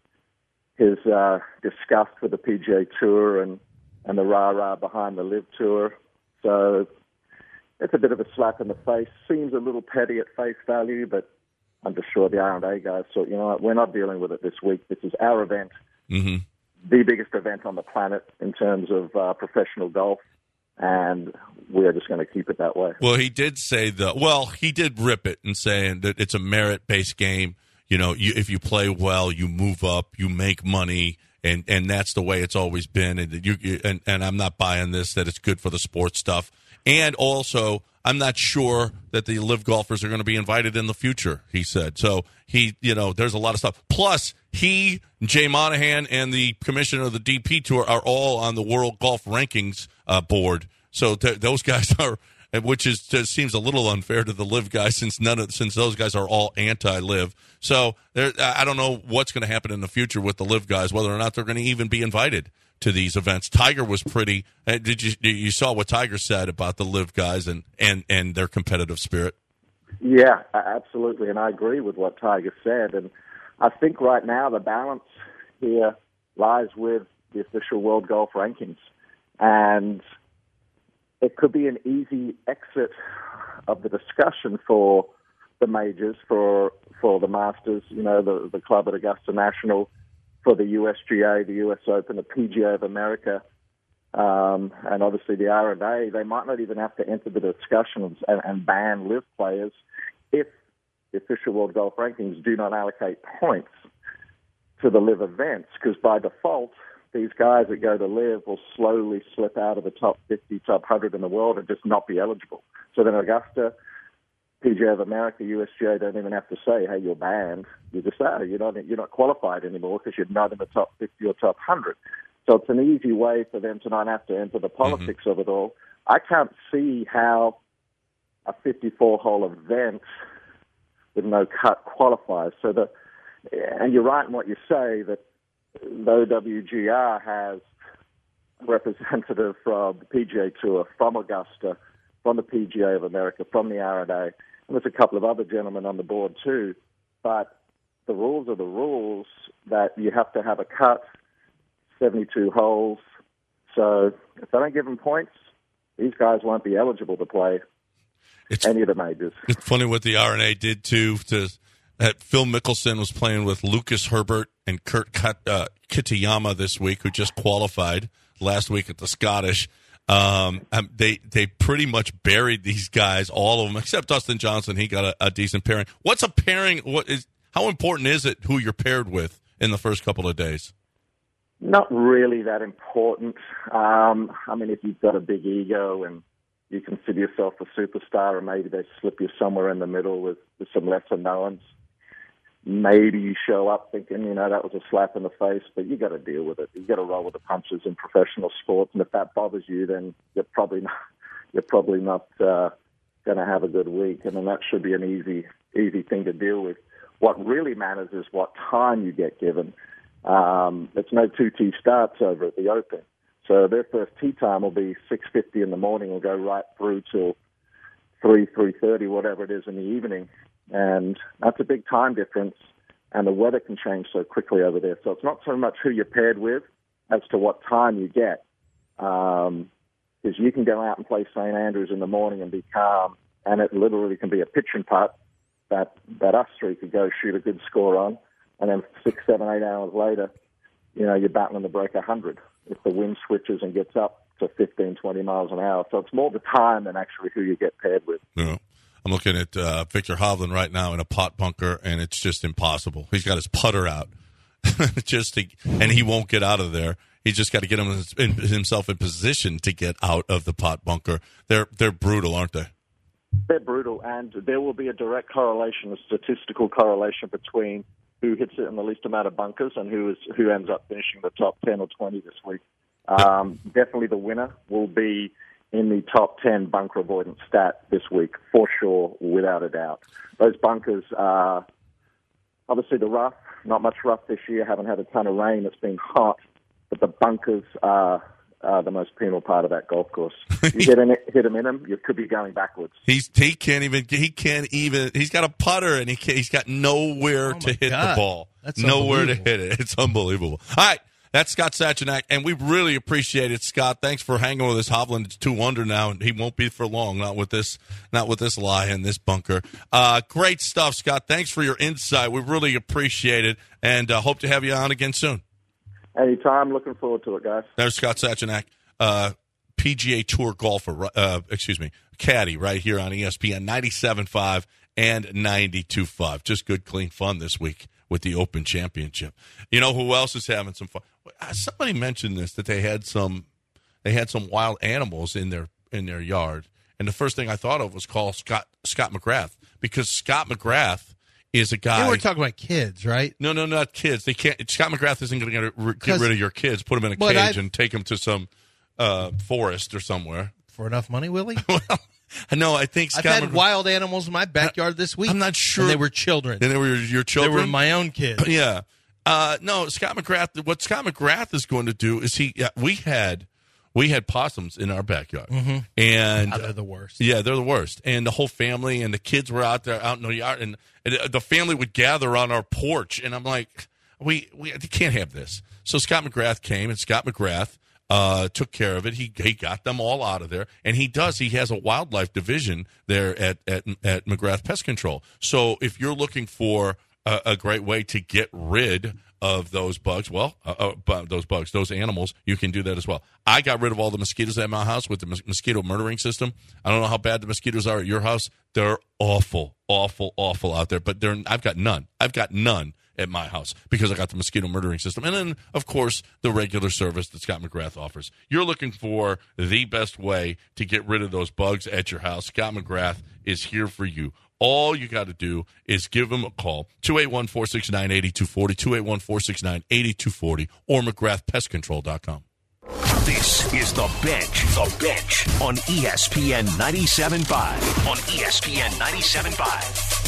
his uh, disgust for the P G A Tour and, and the rah-rah behind the Live Tour. So it's a bit of a slap in the face. Seems a little petty at face value, but I'm just sure the R and A guys thought, you know what, we're not dealing with it this week. This is our event, Mm-hmm. the biggest event on the planet in terms of uh, professional golf, and we're just going to keep it that way. Well, he did say the well, he did rip it and saying that it's a merit-based game. You know, you, if you play well, you move up, you make money, and, and that's the way it's always been. And you, you and, and I'm not buying this that it's good for the sports stuff. And also, I'm not sure that the live golfers are going to be invited in the future, he said. So he, you know, there's a lot of stuff. Plus, he, Jay Monahan, and the commissioner of the D P Tour are all on the World Golf Rankings uh, board. So th- those guys are, which is just seems a little unfair to the Live guys since none of since those guys are all anti-Live. So there, I don't know what's going to happen in the future with the Live guys, whether or not they're going to even be invited to these events. Tiger was pretty. Uh, did you you saw what Tiger said about the Live guys and, and, and their competitive spirit? Yeah, absolutely, and I agree with what Tiger said. And I think right now the balance here lies with the official World Golf Rankings, and it could be an easy exit of the discussion for the majors, for for the Masters, you know, the the club at Augusta National, for the U S G A, the U S Open, the P G A of America, um, and obviously the R and A. They might not even have to enter the discussions and, and ban Live players if the official World Golf Rankings do not allocate points to the Live events, because by default, these guys that go to Live will slowly slip out of the top fifty, top one hundred in the world and just not be eligible. So then Augusta, P G A of America, U S G A don't even have to say, hey, you're banned. You just say, you're not, you're not qualified anymore because you're not in the top fifty or top one hundred. So it's an easy way for them to not have to enter the politics mm-hmm. of it all. I can't see how a fifty-four hole event with no cut qualifies. So the, and you're right in what you say that the O W G R has a representative from the P G A Tour, from Augusta, from the P G A of America, from the R and A, and there's a couple of other gentlemen on the board too. But the rules are the rules that you have to have a cut, seventy-two holes. So if they don't give them points, these guys won't be eligible to play it's, any of the majors. It's funny what the R and A did too. To that Phil Mickelson was playing with Lucas Herbert and Kurt Kat, uh, Kitayama this week, who just qualified last week at the Scottish. Um, um, they they pretty much buried these guys, all of them, except Dustin Johnson. He got a, a decent pairing. What's a pairing? What is? How important is it who you're paired with in the first couple of days? Not really that important. Um, I mean, if you've got a big ego and you consider yourself a superstar, and maybe they slip you somewhere in the middle with, with some lesser knowns, maybe you show up thinking, you know, that was a slap in the face, but you got to deal with it. You got to roll with the punches in professional sports, and if that bothers you, then you're probably not, you're probably not uh, going to have a good week. I mean, that should be an easy, easy thing to deal with. What really matters is what time you get given. Um, it's no two tee starts over at the Open, so their first tee time will be six fifty in the morning. Will go right through till three, three thirty, whatever it is in the evening. And that's a big time difference, and the weather can change so quickly over there. So it's not so much who you're paired with as to what time you get. Because um, you can go out and play Saint Andrews in the morning and be calm, and it literally can be a pitch and putt that, that us three could go shoot a good score on, and then six, seven, eight hours later, you know, you're battling to break one hundred if the wind switches and gets up to fifteen, twenty miles an hour. So it's more the time than actually who you get paired with. Yeah. I'm looking at uh, Victor Hovland right now in a pot bunker, and it's just impossible. He's got his putter out, just to, and he won't get out of there. He's just got to get him in, himself in position to get out of the pot bunker. They're they're brutal, aren't they? They're brutal, and there will be a direct correlation, a statistical correlation between who hits it in the least amount of bunkers and who is who ends up finishing the top ten or twenty this week. Um, definitely, the winner will be in the top ten bunker avoidance stat this week, for sure, without a doubt. Those bunkers are obviously the rough, not much rough this year, haven't had a ton of rain, it's been hot, but the bunkers are uh, the most penal part of that golf course. You hit, in it, hit him in them, you could be going backwards. He's he can't even he can't even he's got a putter and he can't, he's got nowhere oh to hit God. the ball. That's nowhere to hit it. It's unbelievable. All right. That's Scott Sachanak, and we really appreciate it, Scott. Thanks for hanging with us. Hovland is two under now, and he won't be for long. Not with this, not with this lie in this bunker. Uh, great stuff, Scott. Thanks for your insight. We really appreciate it, and uh, hope to have you on again soon. Anytime. Looking forward to it, guys. There's Scott Sachanak, uh, P G A Tour golfer. Uh, excuse me, caddy, right here on E S P N ninety-seven point five and ninety-two point five. Just good, clean fun this week with the Open Championship. You know who else is having some fun? Somebody mentioned this, that they had some they had some wild animals in their in their yard, and the first thing I thought of was call Scott Scott McGrath, because Scott McGrath is a guy. They were talking about kids, right? No, no, not kids. They can't. Scott McGrath isn't going to get rid of your kids, put them in a cage, I've, and take them to some uh, forest or somewhere for enough money, Willie. Well, No, I think Scott I've had McGrath, wild animals in my backyard this week. I'm not sure. And they were children. And they were your children? They were my own kids. Yeah. Uh, no, Scott McGrath, what Scott McGrath is going to do is he, yeah, we had, we had possums in our backyard. Mm-hmm. And oh, they're the worst. Yeah, they're the worst. And the whole family and the kids were out there, out in the yard, and, and the family would gather on our porch. And I'm like, we, we can't have this. So Scott McGrath came, and Scott McGrath uh, took care of it. He he got them all out of there, and he does. He has a wildlife division there at at, at McGrath Pest Control. So if you're looking for a, a great way to get rid of those bugs, well, uh, uh, those bugs, those animals, you can do that as well. I got rid of all the mosquitoes at my house with the mos- mosquito murdering system. I don't know how bad the mosquitoes are at your house. They're awful, awful, awful out there. But they're, I've got none. I've got none at my house because I got the mosquito murdering system. And then, of course, the regular service that Scott McGrath offers. You're looking for the best way to get rid of those bugs at your house. Scott McGrath is here for you. All you got to do is give him a call, two eight one, four six nine, eight two four zero, two eight one, four six nine, eight two four zero, or McGrath Pest Control dot com. This is The Bench. The Bench on E S P N ninety-seven point five. On E S P N ninety-seven point five.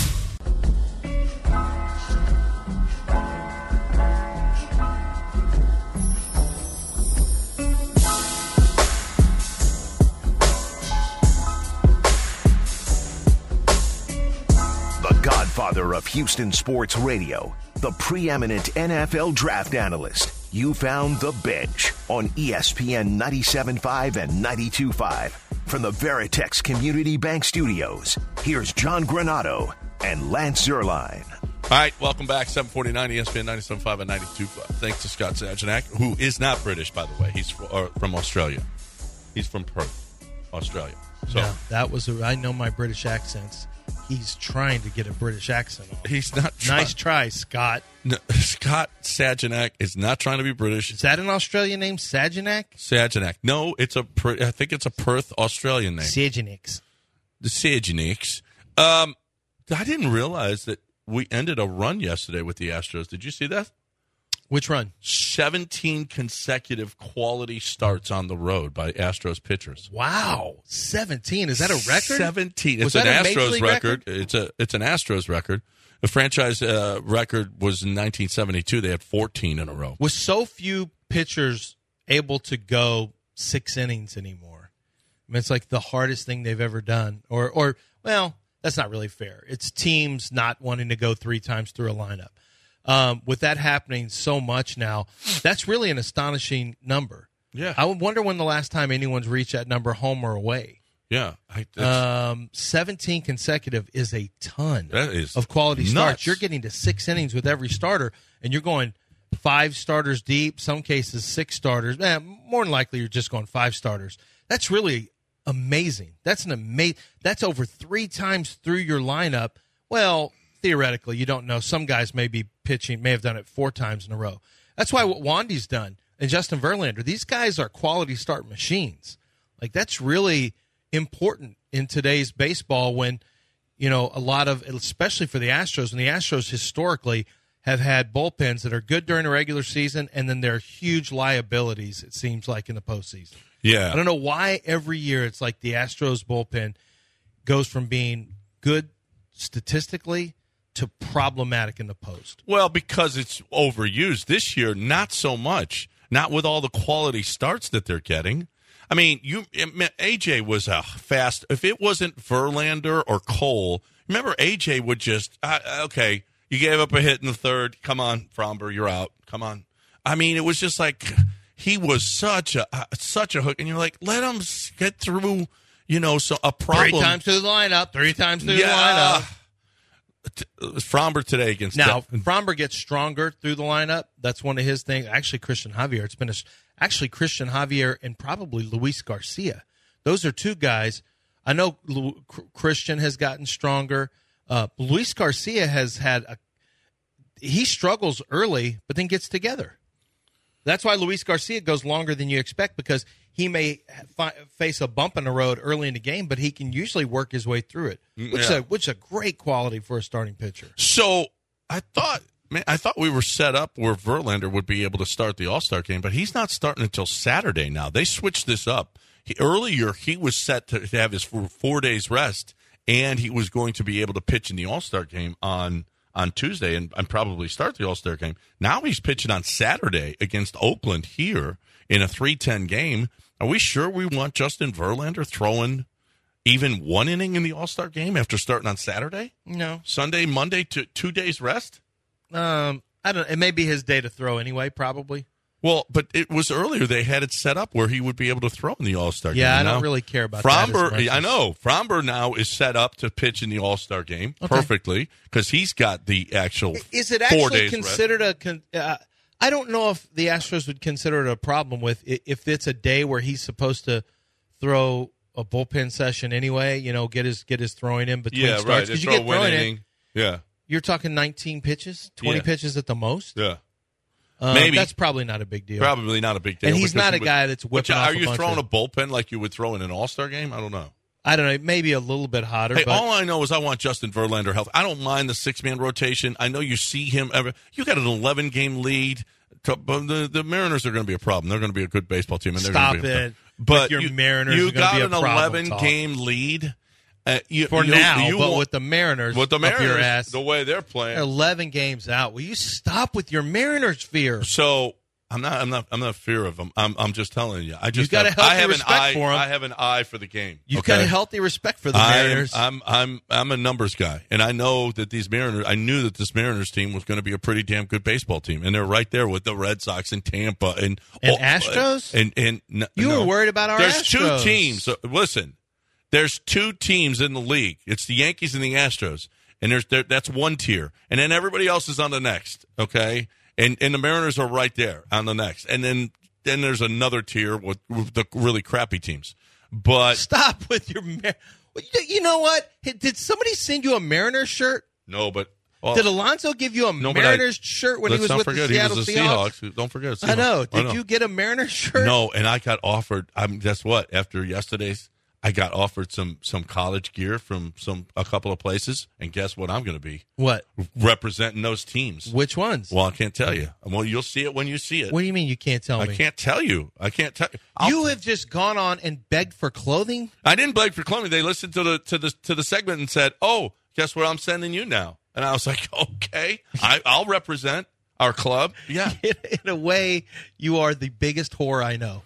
Godfather of Houston sports radio, the preeminent N F L draft analyst. You found The Bench on E S P N ninety-seven point five and ninety-two point five. From the Veritex Community Bank Studios, here's John Granato and Lance Zierlein. All right, welcome back. seven forty-nine E S P N ninety-seven point five and ninety-two point five. Thanks to Scott Sajanak, who is not British, by the way. He's from Australia. He's from Perth, Australia. So no, that was a, I know my British accents. He's trying to get a British accent on. He's not try- Nice try, Scott. No, Scott Sajanak is not trying to be British. Is that an Australian name, Sajanak? Sajanak. No, it's a. I think it's a Perth Australian name. Sajanaks. The Sajanaks. Um, I didn't realize that we ended a run yesterday with the Astros. Did you see that? Which run? seventeen consecutive quality starts on the road by Astros pitchers. Wow, seventeen. Is that a record? seventeen. Was It's an that a Major Astros League record. record? It's a it's an Astros record. The franchise uh, record was in nineteen seventy-two. They had fourteen in a row. With so few pitchers able to go six innings anymore, I mean, it's like the hardest thing they've ever done. Or, or well, that's not really fair. It's teams not wanting to go three times through a lineup. Um, with that happening so much now, that's really an astonishing number. Yeah. I would wonder when the last time anyone's reached that number home or away. Yeah. I, Um, seventeen consecutive is a ton that is of quality nuts. starts. You're getting to six innings with every starter, and you're going five starters deep, some cases six starters. Eh, more than likely, you're just going five starters. That's really amazing. That's an amazing. That's over three times through your lineup. Well, theoretically, you don't know. Some guys may be pitching, may have done it four times in a row. That's why what Wandy's done and Justin Verlander, these guys are quality start machines. Like, that's really important in today's baseball when, you know, a lot of, especially for the Astros, and the Astros historically have had bullpens that are good during the regular season, and then they're huge liabilities, it seems like, in the postseason. Yeah. I don't know why every year it's like the Astros bullpen goes from being good statistically to problematic in the post. Well, because it's overused this year, not so much. Not with all the quality starts that they're getting. I mean, you A J was a fast. If it wasn't Verlander or Cole, remember A J would just uh, okay. You gave up a hit in the third. Come on, Fromber, you're out. Come on. I mean, it was just like he was such a uh, such a hook, and you're like, let him get through. You know, so a problem. Three times through the lineup. Three times through yeah. the lineup. Fromber today against now De- Fromber gets stronger through the lineup. That's one of his things. Actually, Christian Javier. It's been a, actually Christian Javier and probably Luis Garcia. Those are two guys. I know Lu- Christian has gotten stronger. Uh, Luis Garcia has had a. He struggles early, but then gets together. That's why Luis Garcia goes longer than you expect, because he may fi- face a bump in the road early in the game, but he can usually work his way through it, which, yeah. is, a, which is a great quality for a starting pitcher. So I thought, man, I thought we were set up where Verlander would be able to start the All-Star game, but he's not starting until Saturday now. They switched this up. he, earlier he was set to, to have his four, four days rest, and he was going to be able to pitch in the All-Star game on on Tuesday and, and probably start the All-Star game. Now he's pitching on Saturday against Oakland here in a three ten game. Are we sure we want Justin Verlander throwing even one inning in the All-Star game after starting on Saturday? No. Sunday, Monday, to two days rest? Um, I don't. It may be his day to throw anyway. Probably. Well, but it was earlier they had it set up where he would be able to throw in the All-Star game. Yeah, I now, don't really care about that. Fromber, as much I as- know. Fromber now is set up to pitch in the All-Star game Okay. perfectly because he's got the actual Is it four actually days considered a? Con- uh, I don't know if the Astros would consider it a problem with i- if it's a day where he's supposed to throw a bullpen session anyway. You know, get his get his throwing in between Yeah, starts right. because They you throw get one throwing in. inning. Yeah, You're talking nineteen pitches, twenty Yeah. pitches at the most. yeah. Um, Maybe. that's probably not a big deal. Probably not a big deal. And he's because not he a would- guy that's But whipping yeah, off Are a you bunch throwing of- a bullpen like you would throw in an All-Star game? I don't know. I don't know, maybe a little bit hotter. Hey, but all I know is I want Justin Verlander healthy. I don't mind the six-man rotation. I know you see him ever. You got an eleven-game lead. To, but the the Mariners are going to be a problem. They're going to be a good baseball team, and they're Stop going to be a it. But With your you, Mariners you are gonna got be a an problem, eleven-game lead uh, you, for you, now, you but want, with the Mariners, with the up your Mariners, ass, the way they're playing. they're eleven games out. Will you stop with your Mariners fear? So I'm not. I'm not. I'm not fear of them. I'm. I'm just telling you. I just. got a have, healthy I have respect an eye for 'em. I have an eye for the game. You've okay? got a healthy respect for the I'm, Mariners. I'm. I'm. I'm a numbers guy, and I know that these Mariners. I knew that this Mariners team was going to be a pretty damn good baseball team, and they're right there with the Red Sox and Tampa and And oh, Astros? And and no, You no. were worried about our There's Astros. two teams. So, listen, there's two teams in the league. It's the Yankees and the Astros, and there's there, that's one tier, and then everybody else is on the next. Okay, and and the Mariners are right there on the next, and then then there's another tier with, with the really crappy teams. But Stop with your. Mar- you know what? Hey, did somebody send you a Mariners shirt? no, but well, Did Alonso give you a No, but Mariners I- shirt when he let's was not with forget the Seattle he was a Seahawks? Seahawks. Don't forget, I know. Seahawks. Did you get a Mariners shirt? No, and I got offered. I'm guess what? After yesterday's, I got offered some some college gear from some a couple of places, and guess what? I'm going to be What? representing those teams. Which ones? Well, I can't tell you. Well, you'll see it when you see it. What do you mean you can't tell I me? can't tell you. I can't tell you. I'll- You have just gone on and begged for clothing? I didn't beg for clothing. They listened to the to the to the segment and said, "Oh, guess what? I'm sending you now." And I was like, "Okay, I, I'll represent our club." Yeah. In, in a way, you are the biggest whore I know.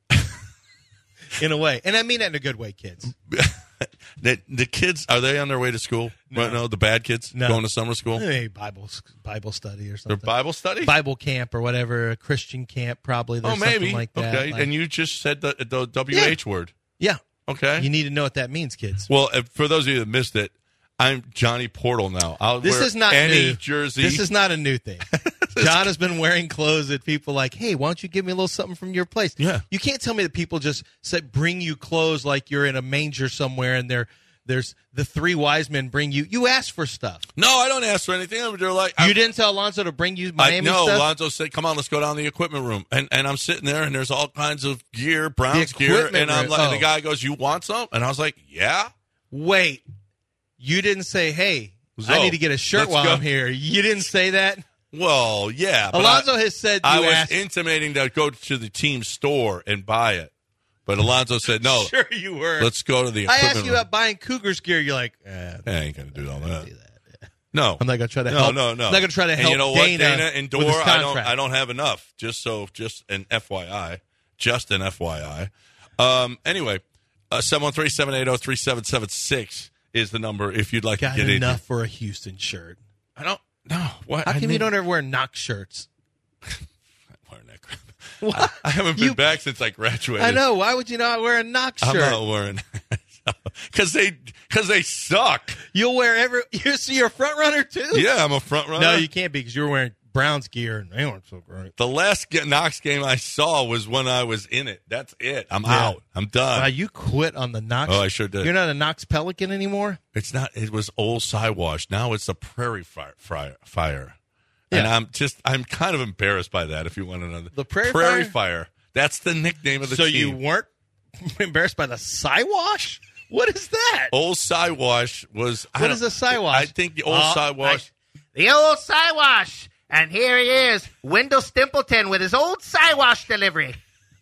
In a way. And I mean that in a good way, kids. the, the kids, are they on their way to school? No. Right now, the bad kids No. going to summer school? Hey, Bible Bible study or Their something. Bible study? Bible camp or whatever, a Christian camp probably. There's Oh, maybe. something like that. Okay. Like- And you just said the, the W H word. yeah. Okay. You need to know what that means, kids. well, if- for those of you that missed it, I'm Johnny Portal now. I'll This wear is not any new. jersey. This is not a new thing. John has been wearing clothes that people like, hey, why don't you give me a little something from your place? Yeah. You can't tell me that people just said bring you clothes like you're in a manger somewhere and they're there's the three wise men bring you. You ask for stuff. No, I don't ask for anything. They're like, You I- didn't tell Alonso to bring you I, Miami no, stuff? Lonzo said, "Come on, let's go down to the equipment room." And and I'm sitting there, and there's all kinds of gear, Browns The gear, equipment and I'm room. like, and Oh. the guy goes, "You want some?" And I was like, "Yeah." Wait. You didn't say, hey, I Zo, need to get a shirt let's while go. I'm here. You didn't say that? Well, yeah. but Alonso I, has said I you was asked. intimating to go to the team store and buy it, but Alonzo said, "No, Sure you were. let's go to the I equipment asked you room." about buying Cougars gear. You're like, eh, I ain't gonna do all that. do that. Yeah. No, I'm not going to try to no, help. no, no. I'm not going to try to and help you know what, Dana, Dana and with his Dor, I don't, contract. I don't have enough. Just so, just an F Y I, just an F Y I. Um, anyway, uh, seven one three, seven eight zero, three seven seven six is the number if you'd like Got to get in. enough for a Houston shirt. I don't. No. What? How I come you need- don't ever wear Knox shirts? wearing that crap. I, I haven't been You- back since I graduated. I know. Why would you not wear a Knox I'm shirt? not wearing because they because they suck. You'll wear every. You're, so you're a front runner too. Yeah, I'm a front runner. No, you can't be because you were wearing Browns gear and they weren't so great. The last ge- Knox game I saw was when I was in it. That's it. I'm Yeah. out. I'm done. Wow, you quit on the Knox. Oh, I sure did. You're not a Knox Pelican anymore. It's not. It was old Siwash. Now it's a Prairie Fire. Fire. fire. And Yeah. I'm just. I'm kind of embarrassed by that. If you want to know, The Prairie Prairie Fire? Fire. That's the nickname of the So team. you weren't embarrassed by the Siwash? What is that? Old Siwash was. I What don't- is a Siwash? I think the old Uh, Siwash. The old Siwash. And here he is, Wendell Stimpleton with his old Siwash delivery.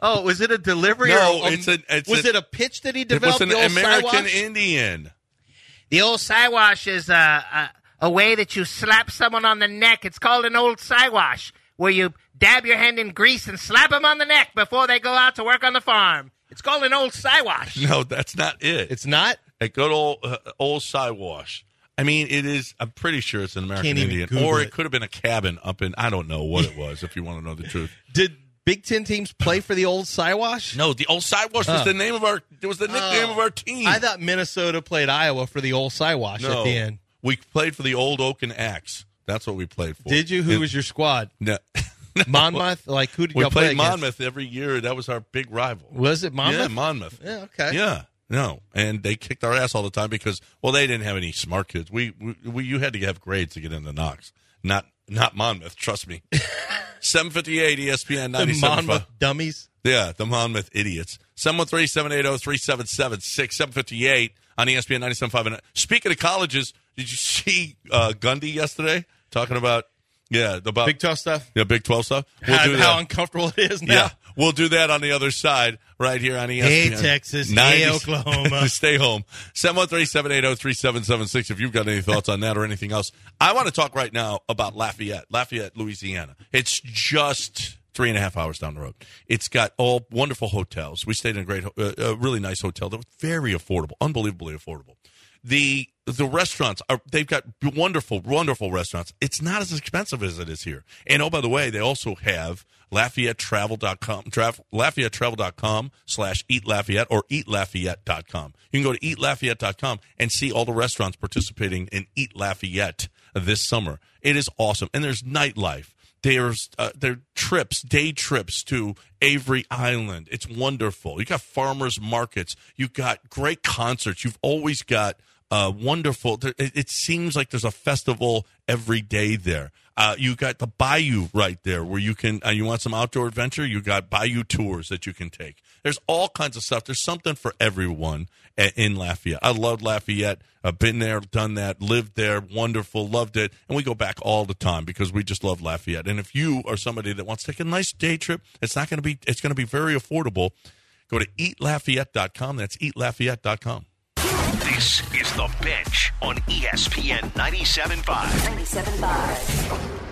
Oh, was it a delivery? No, or, um, it's a. It's was a, it a pitch that he It was developed? an the old American Siwash? Indian. The old Siwash is a, a, a way that you slap someone on the neck. It's called an old Siwash, where you dab your hand in grease and slap them on the neck before they go out to work on the farm. It's called an old Siwash. No, that's not it. It's not? A good old uh, old Siwash. I mean, it is. I'm pretty sure it's an American Can't even Indian, Google or it. it could have been a cabin up in. I don't know what it was. If you want to know the truth. Did Big Ten teams play for the old Siwash? No, the old Siwash was Oh. the name of our. It was the nickname Oh. of our team. I thought Minnesota played Iowa for the old Siwash no, at the end. we played for the old Oaken Axe. That's what we played for. Did you? Who And- was your squad? No. Monmouth? Like, who did We y'all play played against? Monmouth every year. That was our big rival. Was it Monmouth? Yeah, Monmouth. Yeah, okay. Yeah, no, and they kicked our ass all the time because, well, they didn't have any smart kids. We, we, we you had to have grades to get into Knox. Not, not Monmouth. Trust me. seven fifty-eight E S P N The ninety-seven. Monmouth dummies. Yeah, the Monmouth idiots. seven one three, seven eight zero, three seven seven six, seven fifty-eight on E S P N ninety-seven point five. And speaking of colleges, did you see uh, Gundy yesterday talking about yeah the about Big twelve stuff. yeah Big twelve stuff? We'll how, do how that. uncomfortable it is now. Yeah, we'll do that on the other side right here on E S P N. Hey, Texas. ninety Hey, Oklahoma. Stay home. seven one three, seven eight zero, three seven seven six if you've got any thoughts on that or anything else. I want to talk right now about Lafayette, Lafayette, Louisiana. It's just three and a half hours down the road. It's got all wonderful hotels. We stayed in a great, uh, a really nice hotel that was very affordable, unbelievably affordable. The the restaurants are they've got wonderful, wonderful restaurants. It's not as expensive as it is here. And oh, by the way, they also have Lafayette Travel dot com, tra- Lafayette Travel dot com slash Eat Lafayette or Eat Lafayette dot com. You can go to Eat Lafayette dot com and see all the restaurants participating in Eat Lafayette this summer. It is awesome. And there's nightlife. There's uh, there are trips, day trips to Avery Island. It's wonderful. You got farmers markets. You got great concerts. You've always got uh, wonderful. It, it seems like there's a festival every day there. Uh, you got the Bayou right there where you can. Uh, you want some outdoor adventure? You got Bayou tours that you can take. There's all kinds of stuff. There's something for everyone in Lafayette. I love Lafayette. I've been there, done that, lived there, wonderful, loved it. And we go back all the time because we just love Lafayette. And if you are somebody that wants to take a nice day trip, it's not going to be, it's going to be very affordable. Go to Eat Lafayette dot com. That's Eat Lafayette dot com. This is The Bench on E S P N ninety-seven point five. ninety-seven point five.